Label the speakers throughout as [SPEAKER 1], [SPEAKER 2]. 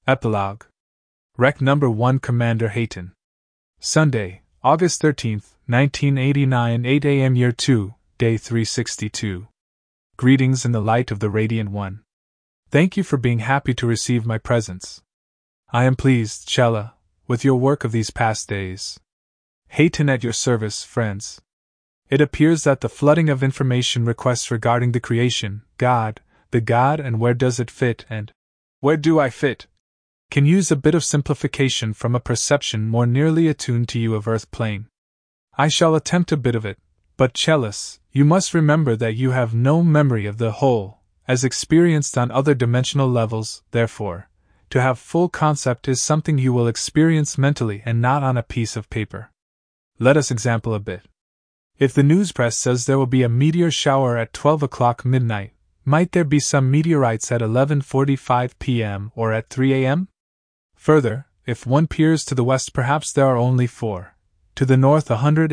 [SPEAKER 1] Epilogue. Rec Number 1 Commander Hayton. Sunday, August 13th, 1989, 8 a.m. Year 2, Day 362. Greetings in the light of the Radiant One. Thank you for being happy to receive my presence. I am pleased, Chella, with your work of these past days. Hayton at your service, friends. It appears that the flooding of information requests regarding the creation, God, the God and where does it fit and where do I fit, can use a bit of simplification from a perception more nearly attuned to you of Earth plane. I shall attempt a bit of it, but Chellis, you must remember that you have no memory of the whole, as experienced on other dimensional levels, therefore, to have full concept is something you will experience mentally and not on a piece of paper. Let us example a bit. If the news press says there will be a meteor shower at 12 o'clock midnight, might there be some meteorites at 11:45 p.m. or at 3 a.m.? Further, if one peers to the west, perhaps there are only 4, to the north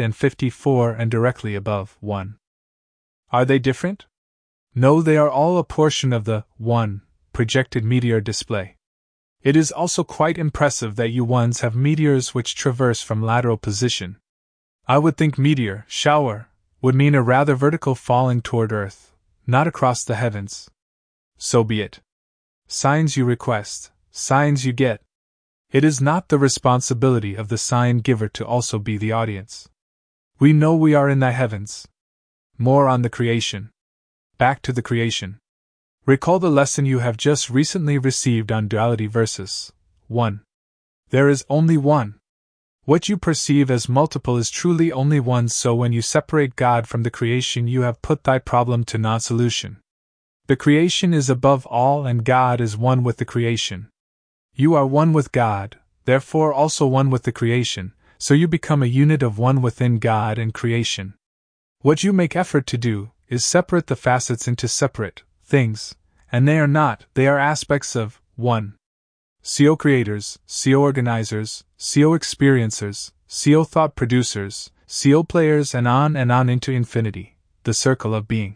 [SPEAKER 1] 154, and directly above 1. Are they different? No, they are all a portion of the 1 projected meteor display. It is also quite impressive that you ones have meteors which traverse from lateral position. I would think meteor, shower, would mean a rather vertical falling toward Earth, not across the heavens. So be it. Signs you request, signs you get. It is not the responsibility of the sign giver to also be the audience. We know we are in thy heavens. More on the creation. Back to the creation. Recall the lesson you have just recently received on duality versus 1. There is only one. What you perceive as multiple is truly only one, so when you separate God from the creation, you have put thy problem to non-solution. The creation is above all and God is one with the creation. You are one with God, therefore also one with the creation, so you become a unit of one within God and creation. What you make effort to do is separate the facets into separate things, and they are not, they are aspects of 1. CO creators, CO organizers, CO experiencers, CO thought producers, CO players, and on into infinity, the circle of being.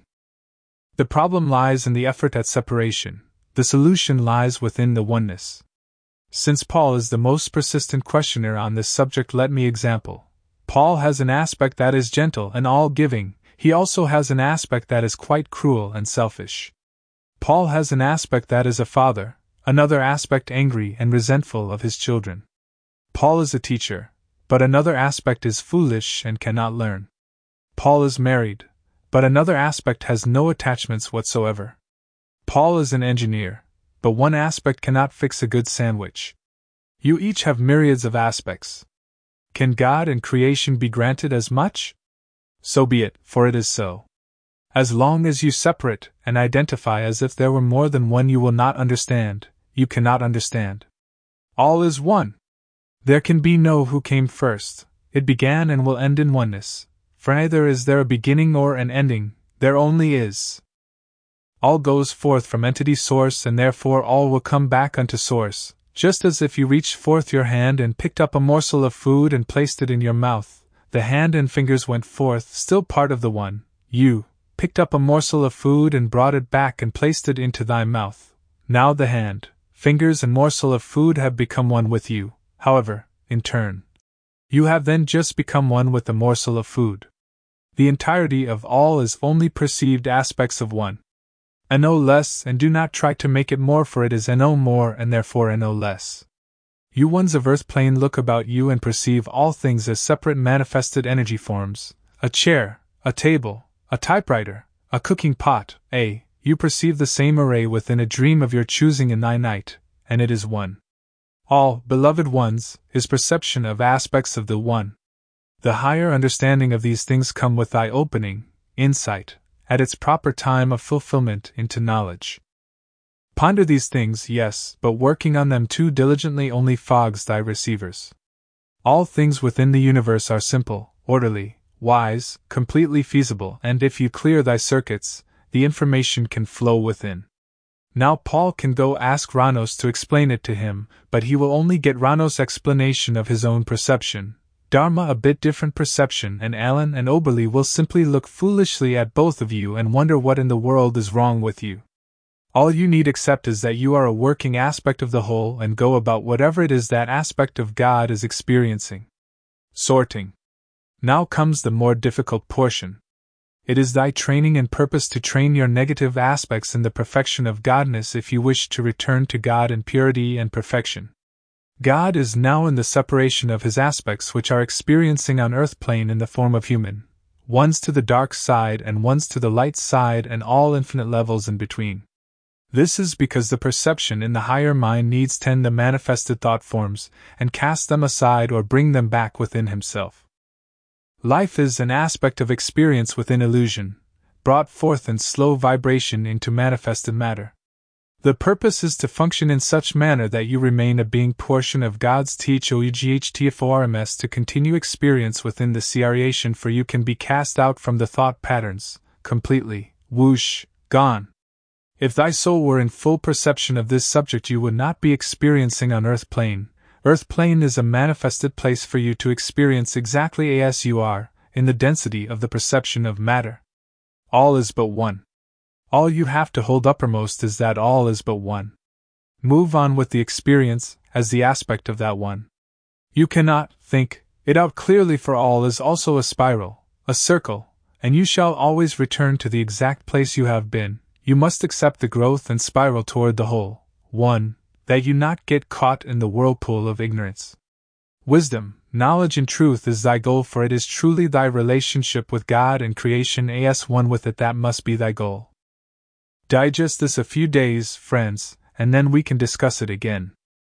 [SPEAKER 1] The problem lies in the effort at separation, the solution lies within the oneness. Since Paul is the most persistent questioner on this subject, let me example. Paul has an aspect that is gentle and all-giving, he also has an aspect that is quite cruel and selfish. Paul has an aspect that is a father, another aspect angry and resentful of his children. Paul is a teacher, but another aspect is foolish and cannot learn. Paul is married, but another aspect has no attachments whatsoever. Paul is an engineer, but one aspect cannot fix a good sandwich. You each have myriads of aspects. Can God and creation be granted as much? So be it, for it is so. As long as you separate and identify as if there were more than one, you will not understand, you cannot understand. All is one. There can be no who came first, it began and will end in oneness, for neither is there a beginning or an ending, there only is. All goes forth from entity source, and therefore all will come back unto source, just as if you reached forth your hand and picked up a morsel of food and placed it in your mouth, the hand and fingers went forth, still part of the one, you picked up a morsel of food and brought it back and placed it into thy mouth. Now the hand, fingers, and morsel of food have become one with you, however, in turn. You have then just become one with the morsel of food. The entirety of all is only perceived aspects of one. No less, and do not try to make it more, for it is no more and therefore no less. You ones of Earth plane look about you and perceive all things as separate manifested energy forms, a chair, a table, a typewriter, a cooking pot, you perceive the same array within a dream of your choosing in thy night, and it is one. All, beloved ones, is perception of aspects of the one. The higher understanding of these things come with thy opening, insight, at its proper time of fulfillment into knowledge. Ponder these things, yes, but working on them too diligently only fogs thy receivers. All things within the universe are simple, orderly, wise, completely feasible, and if you clear thy circuits, the information can flow within. Now Paul can go ask Ranos to explain it to him, but he will only get Ranos' explanation of his own perception, Dharma a bit different perception, and Alan and Oberly will simply look foolishly at both of you and wonder what in the world is wrong with you. All you need accept is that you are a working aspect of the whole and go about whatever it is that aspect of God is experiencing. Sorting. Now comes the more difficult portion. It is thy training and purpose to train your negative aspects in the perfection of Godness if you wish to return to God in purity and perfection. God is now in the separation of his aspects which are experiencing on earth plane in the form of human, ones to the dark side and ones to the light side and all infinite levels in between. This is because the perception in the higher mind needs tend the manifested thought forms, and cast them aside or bring them back within himself. Life is an aspect of experience within illusion, brought forth in slow vibration into manifested matter. The purpose is to function in such manner that you remain a being portion of God's THOUGHTFORMS to continue experience within the creation, for you can be cast out from the thought patterns, completely, whoosh, gone. If thy soul were in full perception of this subject, you would not be experiencing on earth plane. Earth plane is a manifested place for you to experience exactly as you are, in the density of the perception of matter. All is but one. All you have to hold uppermost is that all is but one. Move on with the experience as the aspect of that one. You cannot think it out clearly, for all is also a spiral, a circle, and you shall always return to the exact place you have been. You must accept the growth and spiral toward the whole, one, that you not get caught in the whirlpool of ignorance. Wisdom, knowledge and truth is thy goal, for it is truly thy relationship with God and creation as one with it that must be thy goal. Digest this a few days, friends, and then we can discuss it again.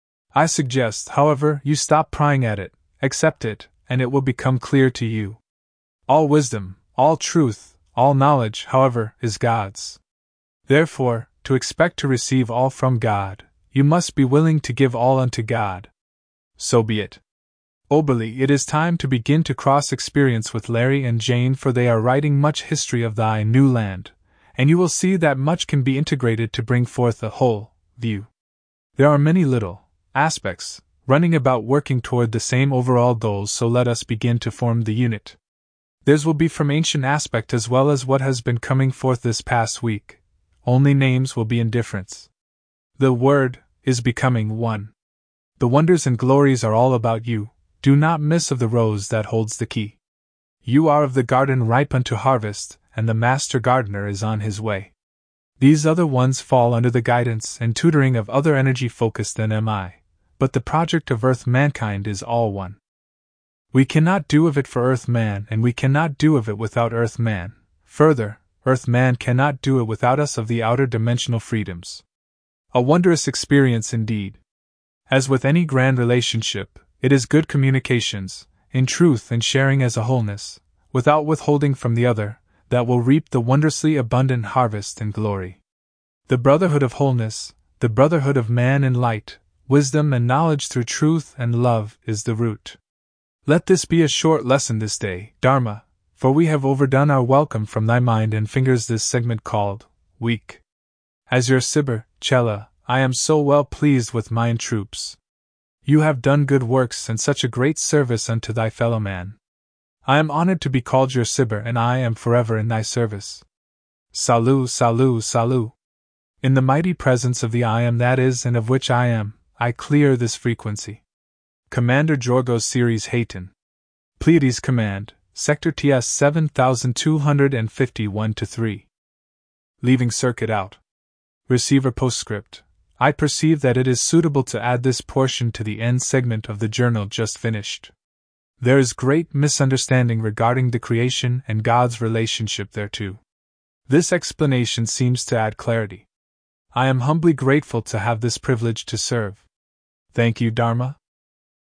[SPEAKER 1] I suggest, however, you stop prying at it, accept it, and it will become clear to you. All wisdom, all truth, all knowledge, however, is God's. Therefore, to expect to receive all from God, you must be willing to give all unto God. So be it. Oberly, it is time to begin to cross experience with Larry and Jane, for they are writing much history of thy new land, and you will see that much can be integrated to bring forth a whole view. There are many little aspects running about working toward the same overall goals, so let us begin to form the unit. Theirs will be from ancient aspect as well as what has been coming forth this past week. Only names will be in difference. The word is becoming one. The wonders and glories are all about you. Do not miss of the rose that holds the key. You are of the garden ripe unto harvest, and the master gardener is on his way. These other ones fall under the guidance and tutoring of other energy focused than am I, but the project of Earth mankind is all one. We cannot do of it for Earth man, and we cannot do of it without Earth man. Further, Earth man cannot do it without us of the outer dimensional freedoms. A wondrous experience indeed. As with any grand relationship, it is good communications, in truth and sharing as a wholeness, without withholding from the other, that will reap the wondrously abundant harvest and glory. The brotherhood of wholeness, the brotherhood of man in light, wisdom and knowledge through truth and love is the root. Let this be a short lesson this day, Dharma, for we have overdone our welcome from thy mind and fingers this segment called Week. As your Sibber, Chela, I am so well pleased with mine troops. You have done good works and such a great service unto thy fellow man. I am honored to be called your Sibber, and I am forever in thy service. Salut, salut, salut. In the mighty presence of the I am that is and of which I am, I clear this frequency. Commander Jorgos Series Hayton. Pleiades Command, Sector TS 7251-3. Leaving circuit out. Receiver Postscript. I perceive that it is suitable to add this portion to the end segment of the journal just finished. There is great misunderstanding regarding the creation and God's relationship thereto. This explanation seems to add clarity. I am humbly grateful to have this privilege to serve. Thank you, Dharma.